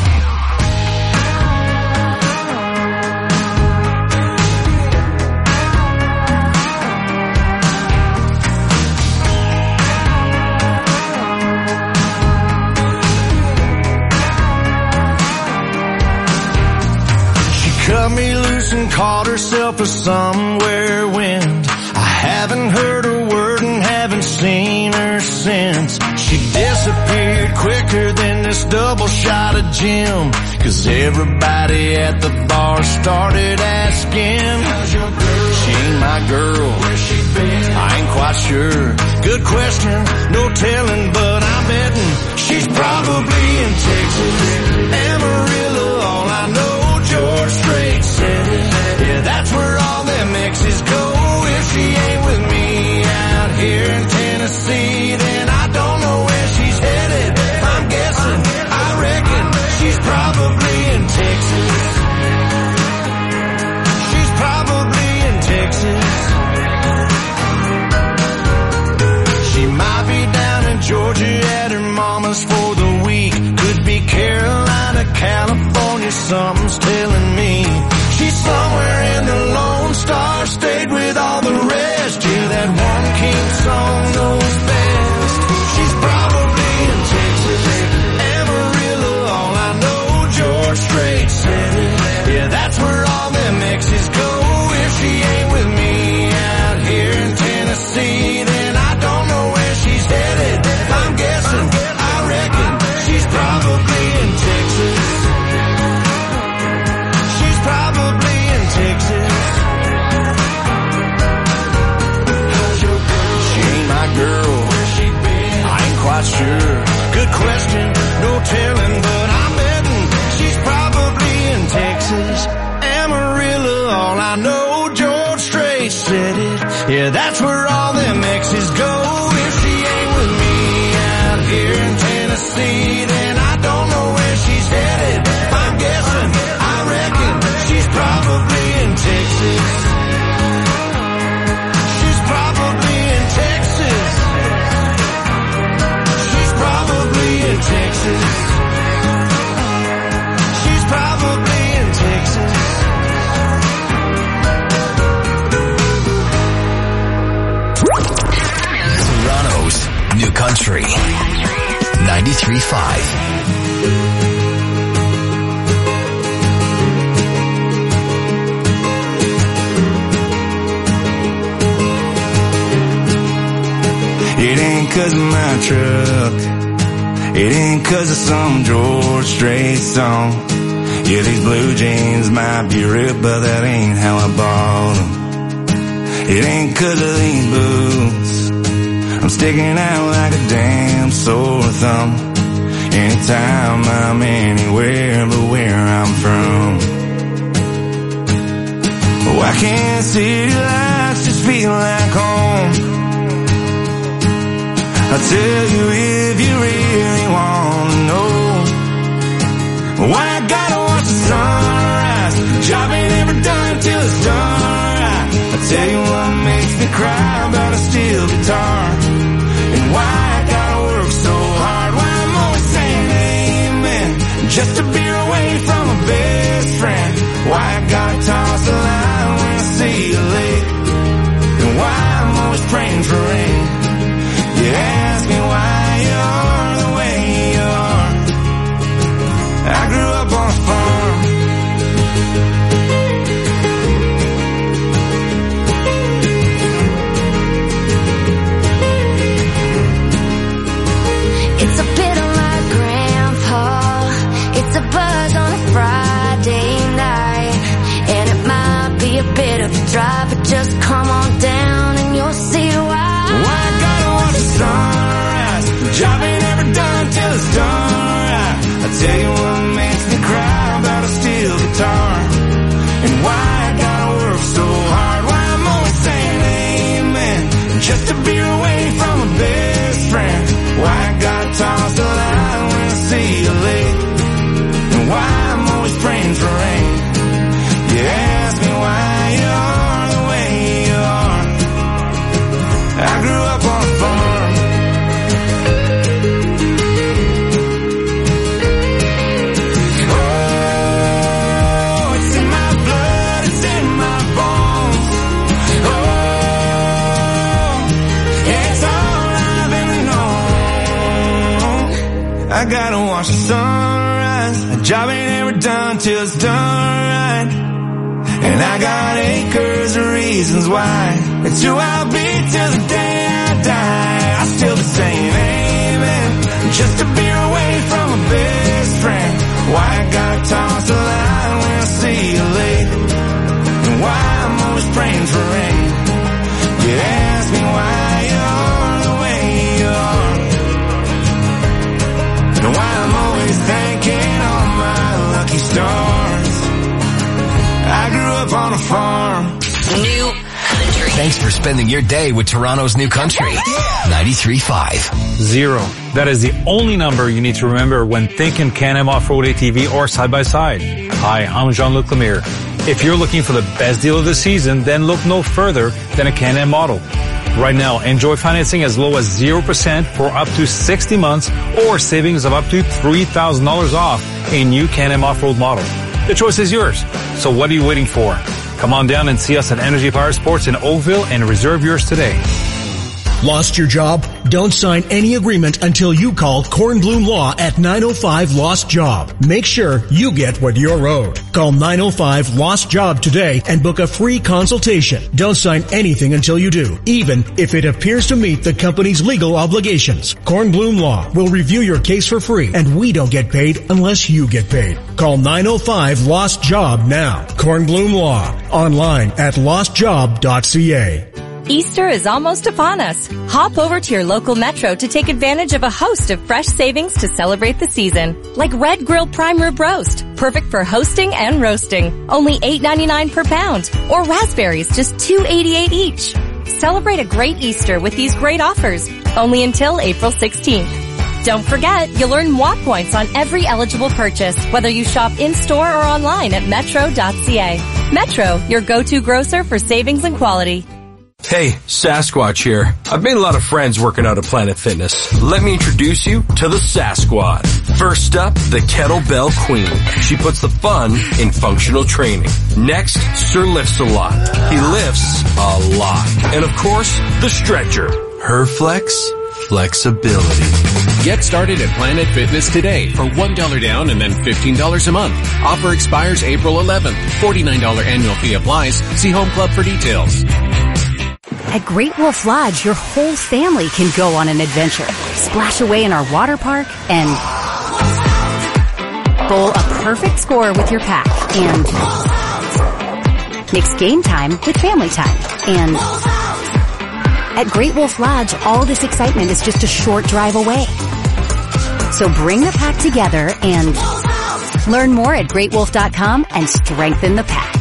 She cut me loose and caught herself a somewhere wind. I haven't heard a word and haven't seen her since. She disappeared quicker than this double shot of gin, cause everybody at the bar started asking, how's your girl? She ain't my girl. Where's she been? I ain't quite sure. Good question, no telling, but I'm betting she's probably in Texas. Amarillo, all I know, George Strait said it. Yeah, that's where all them exes go. If she ain't with me out here in Tennessee, then I don't know where she's headed. If I'm guessing, I reckon she's probably in Texas. She's probably in Texas. She might be down in Georgia ninety-three point five. It ain't 'cause of my truck. It ain't 'cause of some George Strait song. Yeah, these blue jeans might be ripped, but that ain't how I bought them. It ain't 'cause of these boots. I'm sticking out like a damn sore thumb. Anytime I'm anywhere but where I'm from. Why can't city lights just feel like home? I'll tell you if you really want to know. Why I gotta watch the sunrise. Job ain't ever done till it's done right. I'll tell you what makes me cry about a steel guitar. And why I gotta work so hard. Why I'm always saying amen. Just a beer away from a best friend. Why I gotta toss the line when I see you late. And why I'm always praying for rain. You ask me why you are the way you are. I grew up on a farm. It's a bit of my grandpa. It's a buzz on a Friday night. And it might be a bit of a drive, but just come on down and you'll see why. Why I gotta watch the sunrise. Job ain't ever done till it's done right. I tell you what makes me cry about a steel guitar. And why I gotta work so hard. Why I'm always saying amen. Just a beer away from a best friend. Why I gotta toss the line when I see you late. And why I'm always praying for rain. You ask me why you are the way you are. I grew up on a farm. Oh, it's in my blood, it's in my bones. Oh, it's all I've ever known. I gotta watch the sunrise. A job ain't ever done till it's done right. And I got acres of reasons why. It's who I'll be till the day I die. I still be saying amen. Just a beer away from a best friend. Why I gotta toss the line when I see you late. And why I'm always praying for rain. You ask me why you are the way you are. And why I'm always thanking all my lucky stars. I grew up on a farm. New Country. Thanks for spending your day with Toronto's New Country. ninety-three point five. Zero. That is the only number you need to remember when thinking Can-Am Off-Road A T V or side-by-side. Hi, I'm Jean-Luc Lemire. If you're looking for the best deal of the season, then look no further than a Can-Am model. Right now, enjoy financing as low as zero percent for up to sixty months or savings of up to three thousand dollars off a new Can-Am Off-Road model. The choice is yours. So what are you waiting for? Come on down and see us at Energy Power Sports in Oakville and reserve yours today. Lost your job? Don't sign any agreement until you call Kornblum Law at nine oh five Lost Job. Make sure you get what you're owed. Call nine oh five Lost Job today and book a free consultation. Don't sign anything until you do, even if it appears to meet the company's legal obligations. Kornblum Law will review your case for free, and we don't get paid unless you get paid. Call nine oh five Lost Job now. Kornblum Law. Online at lost job dot c a. Easter is almost upon us. Hop over to your local Metro to take advantage of a host of fresh savings to celebrate the season. Like Red Grill Prime Rib Roast, perfect for hosting and roasting. Only eight ninety-nine per pound. Or raspberries, just two eighty-eight each. Celebrate a great Easter with these great offers. Only until April sixteenth. Don't forget, you'll earn M W A points on every eligible purchase, whether you shop in-store or online at metro dot c a. Metro, your go-to grocer for savings and quality. Hey, Sasquatch here. I've made a lot of friends working out at Planet Fitness. Let me introduce you to the Sasquad. First up, the Kettlebell Queen. She puts the fun in functional training. Next, Sir Lifts a Lot. He lifts a lot. And of course, the Stretcher. Her flex, flexibility. Get started at Planet Fitness today for one dollar down and then fifteen dollars a month. Offer expires April eleventh. forty-nine dollars annual fee applies. See Home Club for details. At Great Wolf Lodge, your whole family can go on an adventure. Splash away in our water park and bowl a perfect score with your pack and mix game time with family time. And at Great Wolf Lodge, all this excitement is just a short drive away. So bring the pack together and learn more at great wolf dot com and strengthen the pack.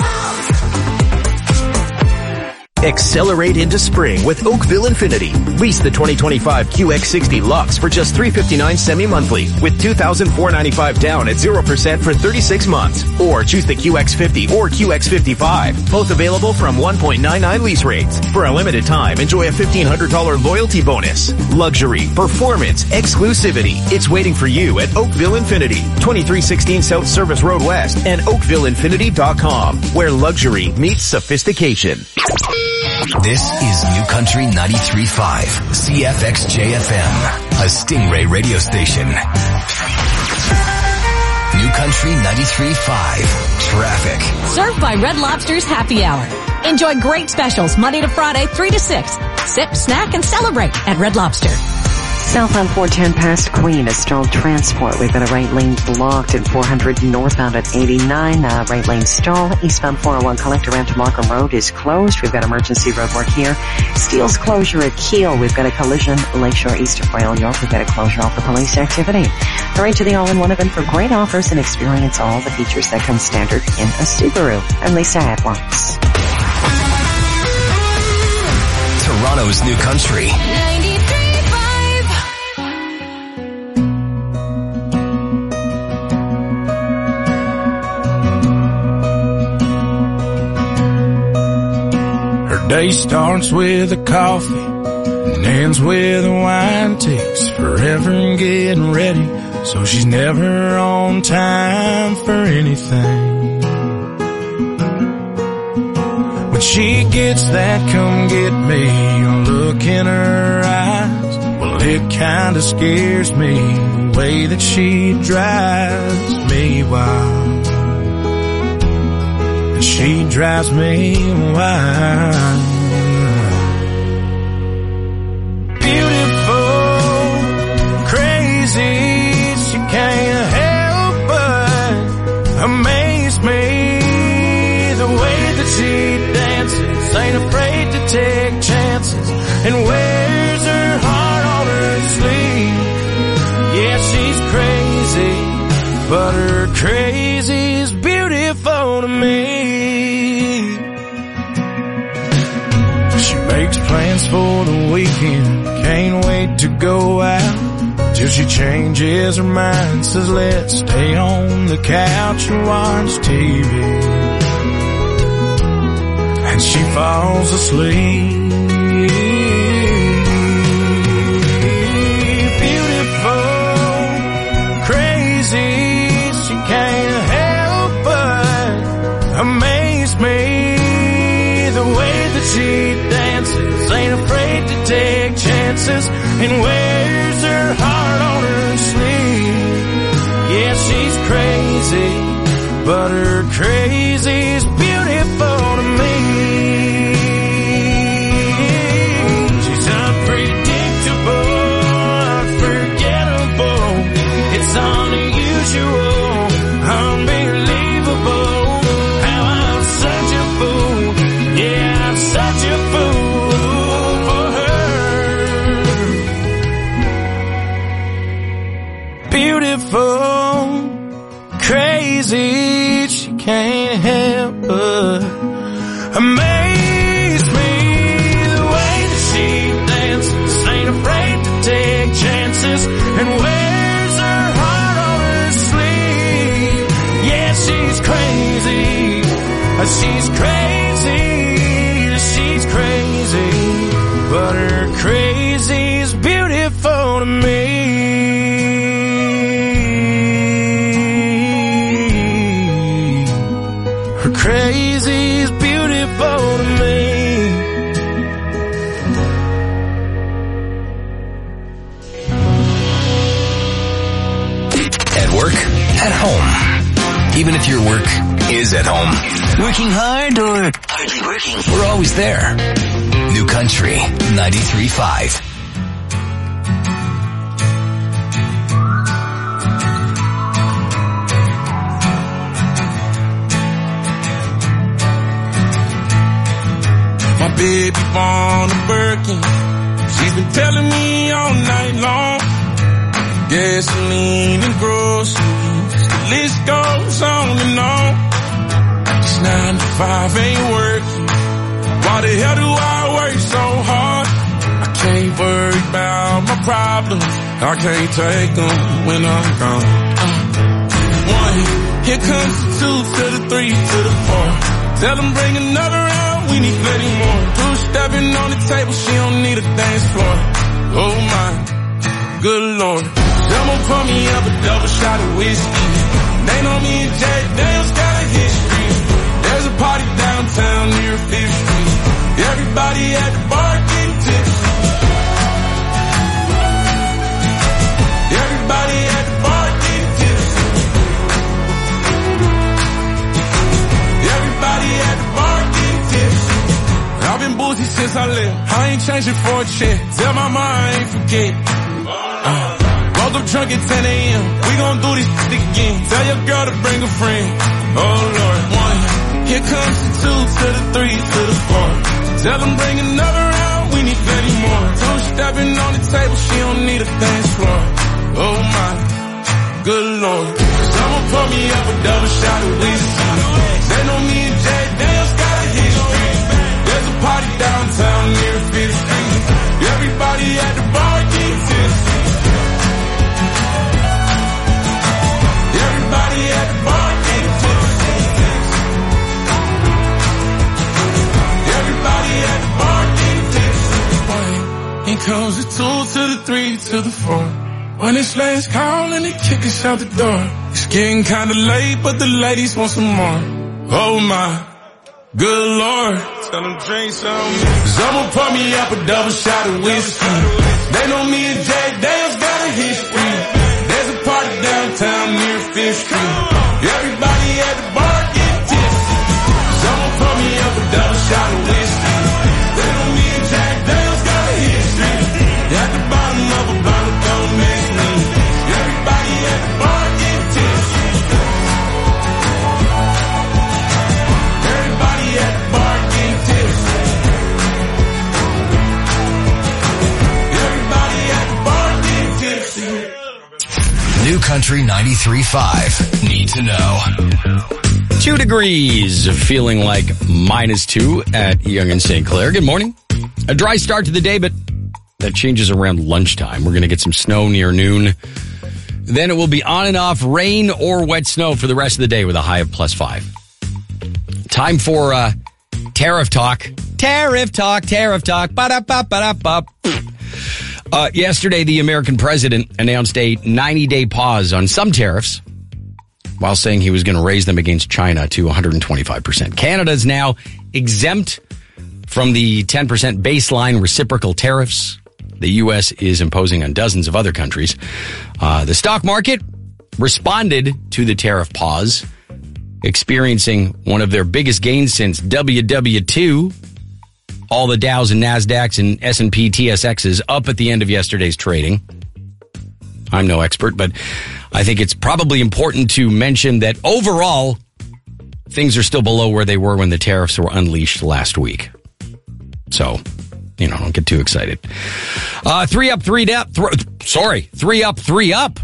Accelerate into spring with Oakville Infinity. Lease the twenty twenty-five Q X sixty Lux for just three hundred fifty-nine dollars semi-monthly with two thousand four hundred ninety-five dollars down at zero percent for thirty-six months. Or choose the Q X fifty or Q X fifty-five. Both available from one point nine nine lease rates. For a limited time, enjoy a fifteen hundred dollars loyalty bonus. Luxury, performance, exclusivity. It's waiting for you at Oakville Infinity. twenty-three sixteen South Service Road West and oakville infinity dot com, where luxury meets sophistication. This is New Country ninety-three point five, C F X J F M, a Stingray radio station. New Country ninety-three point five, traffic. Served by Red Lobster's Happy Hour. Enjoy great specials Monday to Friday, three to six. Sip, snack, and celebrate at Red Lobster. Southbound four ten past Queen, a stalled transport. We've got a right lane blocked at four hundred northbound at eighty-nine. Uh, right lane stall. Eastbound four oh one collector ramp to Markham Road is closed. We've got emergency road work here. Steele's closure at Kiel. We've got a collision Lakeshore east of Royal York. We've got a closure off the police activity. Hurry to the all-in-one event for great offers and experience all the features that come standard in a Subaru. I'm Lisa Edwards. Toronto's New Country. Day starts with a coffee and ends with a wine. Takes forever getting ready, so she's never on time for anything. When she gets that come get me look in her eyes, well, it kinda scares me the way that she drives me wild. She drives me wild. Beautiful, crazy, she can't help but amaze me. The way that she dances, ain't afraid to take chances, and wears her heart on her sleeve. Yeah, she's crazy, but her crazy's beautiful to me. She makes plans for the weekend, can't wait to go out, till she changes her mind, says let's stay on the couch and watch T V. And she falls asleep. Amaze me the way that she dances, ain't afraid to take chances, and wears her heart on her sleeve. Yeah, she's crazy, but her crazy's beautiful to me. She's unpredictable, unforgettable, it's unusual, unbelievable. Such a fool for her. Beautiful, crazy, she can't help but amaze me. The way that she dances, ain't afraid to take chances, and wears her heart on her sleeve. Yeah, she's crazy, she's crazy. She's crazy, but her crazy's beautiful to me. Her crazy's beautiful to me. work, at home. Even if your work is at home. Working hard or hardly working. We're always there. New Country ninety-three point five. My baby born a Birkin. She's been telling me all night long. Gasoline and groceries. The list goes on and on. This nine to five ain't working. Why the hell do I work so hard? I can't worry about my problems. I can't take them when I'm gone. Uh, one, here comes the two to the three to the four. Tell them bring another round, we need plenty more. Two stepping on the table, she don't need a dance floor. Oh my, good lord. Someone pour me up a double shot of whiskey. They know me and Jack Daniels got a history. There's a party downtown near Fifth Street. Everybody at the bar getting tipsy. Everybody at the bar getting tipsy. Everybody at the bar getting tipsy. I've been boozy since I left. I ain't changing for a check. Tell my mom I ain't forget. Uh, woke up drunk at ten a.m. We gon' do this shit again. Tell your girl to bring a friend. Oh Lord, one. Here comes the two to the three to the four. Tell them bring another round, we need plenty more. Two stepping on the table, she don't need a dance floor. Oh my, good lord. Someone pour me up a double shot of whiskey. They know me and Jack Daniels got a history. There's a party downtown near Fifth Street. Everybody at the bar getting tipsy. Everybody at the bar getting tipsy. Everybody at the bar getting tipsy. Here comes the two to the three to the four. When it's last call and they kick us out the door. It's getting kinda late, but the ladies want some more. Oh my, good lord. Tell them drink some. Someone pour me up a double shot of whiskey. They know me and Jack Daniels got a history. There's a party downtown near Fifth Street. Everybody at the bar getting tipsy. Someone pour me up a double shot of whiskey. They know me and Jack Daniels got a history. At the bottom of a bottle, don't mess me. Everybody at the bar getting tipsy. Everybody at the bar getting tipsy. Everybody at the bar getting tipsy. New Country ninety-three point five. Need to know. Two degrees, feeling like minus two at Yonge and Saint Clair. Good morning. A dry start to the day, but that changes around lunchtime. We're going to get some snow near noon. Then it will be on and off rain or wet snow for the rest of the day with a high of plus five. Time for uh, tariff talk. Tariff talk, tariff talk. Ba-da-ba-ba-da-ba. Uh, yesterday, the American president announced a ninety-day pause on some tariffs while saying he was going to raise them against China to one hundred twenty-five percent. Canada is now exempt from the ten percent baseline reciprocal tariffs the U S is imposing on dozens of other countries. Uh, the stock market responded to the tariff pause, experiencing one of their biggest gains since W W two. All the Dows and NASDAQs and S and P T S Xs up at the end of yesterday's trading. I'm no expert, but I think it's probably important to mention that overall, things are still below where they were when the tariffs were unleashed last week. So, you know, don't get too excited. Uh, three up, three down. Th- sorry, three up, three up.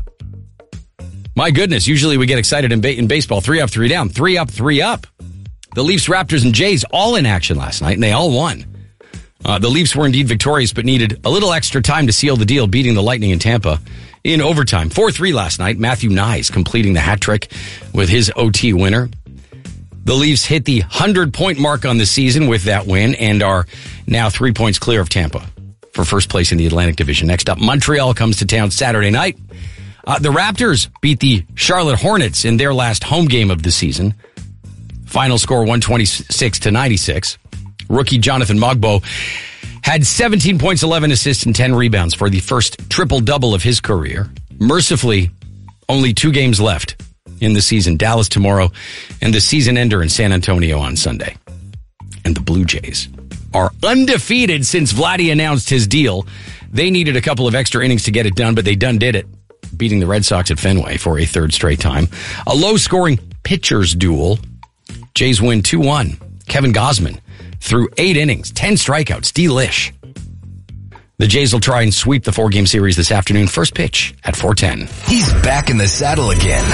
My goodness, usually we get excited in, ba- in baseball. Three up, three down. Three up, three up. The Leafs, Raptors, and Jays all in action last night, and they all won. Uh, the Leafs were indeed victorious, but needed a little extra time to seal the deal, beating the Lightning in Tampa in overtime. four three last night. Matthew Nyes completing the hat trick with his O T winner. The Leafs hit the hundred-point mark on the season with that win and are now three points clear of Tampa for first place in the Atlantic Division. Next up, Montreal comes to town Saturday night. Uh, the Raptors beat the Charlotte Hornets in their last home game of the season. Final score one twenty-six to ninety-six. Rookie Jonathan Mogbo had seventeen points, eleven assists, and ten rebounds for the first triple-double of his career. Mercifully, Only two games left in the season. Dallas tomorrow and the season ender in San Antonio on Sunday. And the Blue Jays are undefeated since Vladdy announced his deal. They needed a couple of extra innings to get it done, but they done did it, beating the Red Sox at Fenway for a third straight time. A low-scoring pitchers duel. Jays win two one. Kevin Gausman threw eight innings, ten strikeouts. Delish. The Jays will try and sweep the four-game series this afternoon. First pitch at four ten. He's back in the saddle again.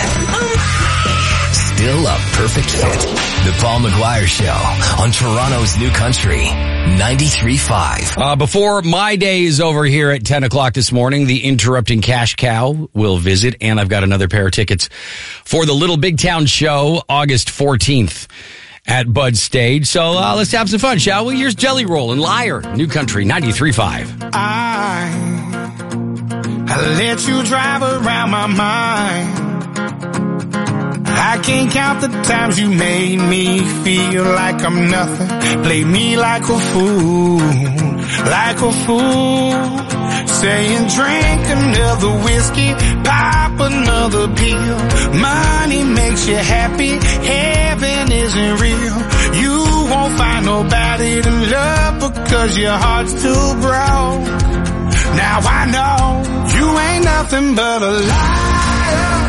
Still a perfect fit. The Paul McGuire Show on Toronto's New Country, ninety-three point five. Uh, before my day is over here at ten o'clock this morning, the Interrupting Cash Cow will visit, and I've got another pair of tickets for the Little Big Town Show, August fourteenth. At Bud Stage. So uh, let's have some fun, shall we? Here's Jelly Roll and Liar, New Country, ninety-three point five. I, I let you drive around my mind. I can't count the times you made me feel like I'm nothing. Play me like a fool, like a fool. Saying drink another whiskey, pop another pill. Money makes you happy, heaven isn't real. You won't find nobody to love because your heart's too broke. Now I know you ain't nothing but a liar.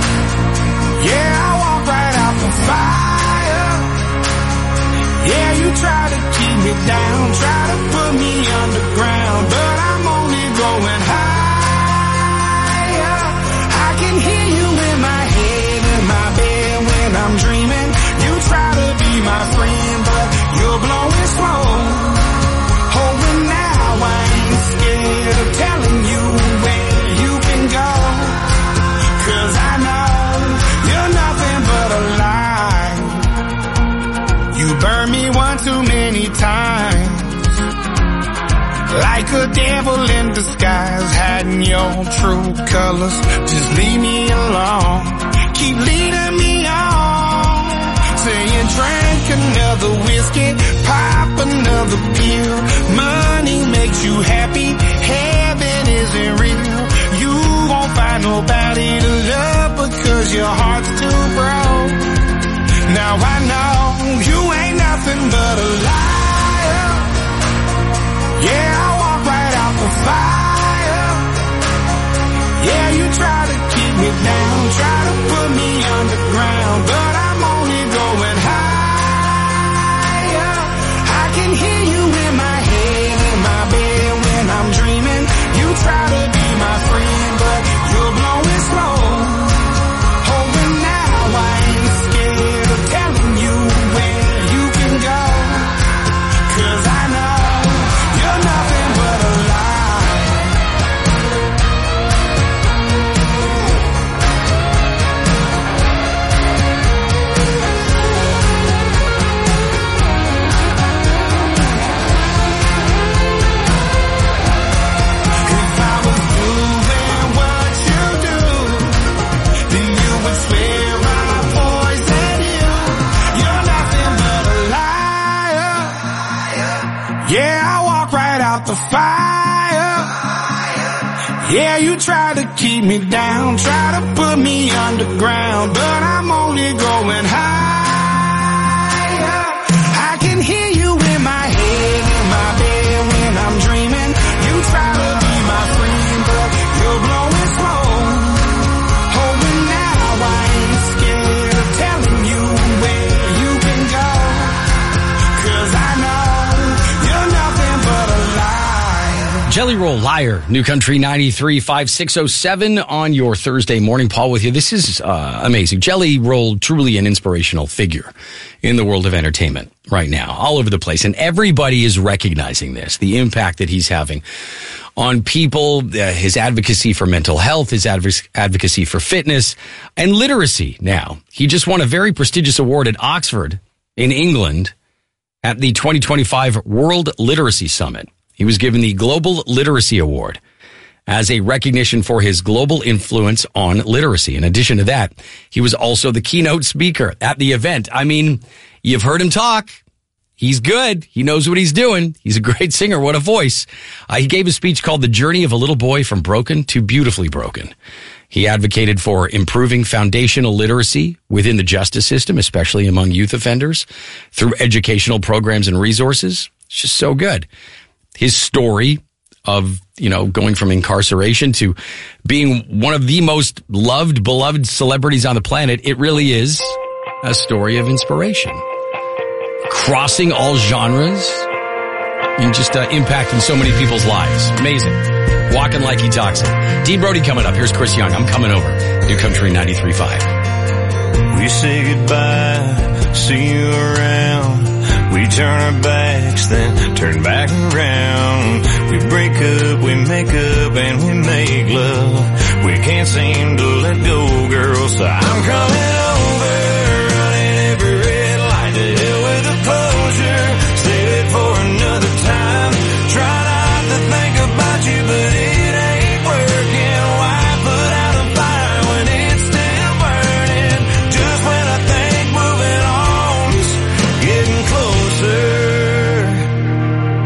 Yeah, I walk right out the fire. Yeah, you try to keep me down, try to put me underground, but I'm only going higher. I can hear you in my head, in my bed when I'm dreaming. You try to be my friend, but you're blowing smoke. Oh, and now I ain't scared of telling you where you can go. Cause I know you're nothing but a lie. You burned me one too many times. Like a devil in disguise, hiding your true colors. Just leave me alone. Keep leading me on. Saying drink another whiskey, pop another pill. Money makes you happy, heaven isn't real. You won't find nobody to love because your heart's too broke. Now I know you ain't nothing but a liar. Yeah, I walk right out the fire. Yeah, you try to keep me down, try to put me underground, but I'm only going higher. I can hear you in my head, in my bed when I'm dreaming. You try to be my friend, but you're blowing smoke. Oh, and now I ain't scared of telling you where you can go. Cause I know you're nothing but a lie. If I was doing what you do, then you would swear I poisoned you. You're nothing but a liar. Yeah, I walk right out the fire. Yeah, you try to keep me down, try to put me underground, but I'm only going higher. I can hear you in my head, in my bed when I'm dreaming. You try to be my friend, but you're blowing smoke. Oh, and now I ain't scared of telling you where you can go. Cause I know you're nothing but a lie. Jelly Roll, Liar, New Country ninety-three point five, six oh seven on your Thursday morning. Paul with you. This is uh, amazing. Jelly Roll, truly an inspirational figure in the world of entertainment right now, all over the place. And everybody is recognizing this, the impact that he's having on people, uh, his advocacy for mental health, his adv- advocacy for fitness, and literacy now. He just won a very prestigious award at Oxford in England at the twenty twenty-five World Literacy Summit. He was given the Global Literacy Award as a recognition for his global influence on literacy. In addition to that, he was also the keynote speaker at the event. I mean, you've heard him talk. He's good. He knows what he's doing. He's a great singer. What a voice. Uh, he gave a speech called The Journey of a Little Boy from Broken to Beautifully Broken. He advocated for improving foundational literacy within the justice system, especially among youth offenders, through educational programs and resources. It's just so good. His story of, you know, going from incarceration to being one of the most loved, beloved celebrities on the planet, it really is a story of inspiration. Crossing all genres and just uh, impacting so many people's lives. Amazing. Walking like he talks it. Dean Brody coming up. Here's Chris Young. I'm coming over. New Country ninety-three point five. We say goodbye, see you around. We turn our backs, then turn back around. We break up, we make up, and we make love. We can't seem to let go